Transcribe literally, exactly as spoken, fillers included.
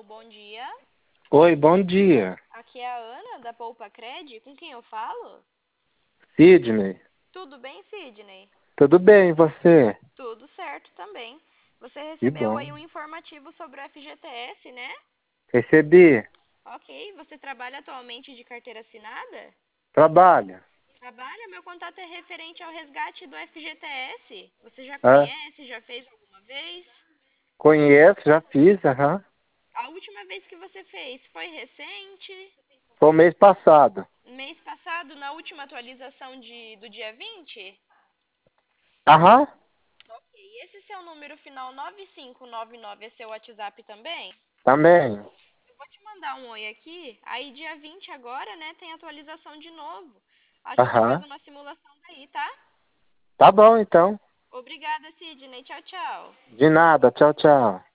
bom dia. Oi, bom dia. Aqui é a Ana, da Poupa Cred. Com quem eu falo? Sidney. Tudo bem, Sidney? Tudo bem, e você? Tudo certo também. Você Que recebeu bom. aí um informativo sobre o F G T S, né? Recebi. Ok, você trabalha atualmente de carteira assinada? Trabalho. Trabalha, meu contato é referente ao resgate do F G T S. Você já Ah, conhece, já fez alguma vez? conheço, já fiz, aham. A última vez que você fez foi recente? Foi o mês passado. Mês passado, na última atualização de, do dia vinte? Aham, E esse seu número final nove cinco nove nove é seu WhatsApp também? também. Eu vou te mandar um oi aqui. Aí dia vinte agora, né, tem atualização de novo. A gente faz Aham. uma simulação daí, tá? Tá bom, então. Obrigada, Sidney. Tchau, tchau. De nada, tchau, tchau.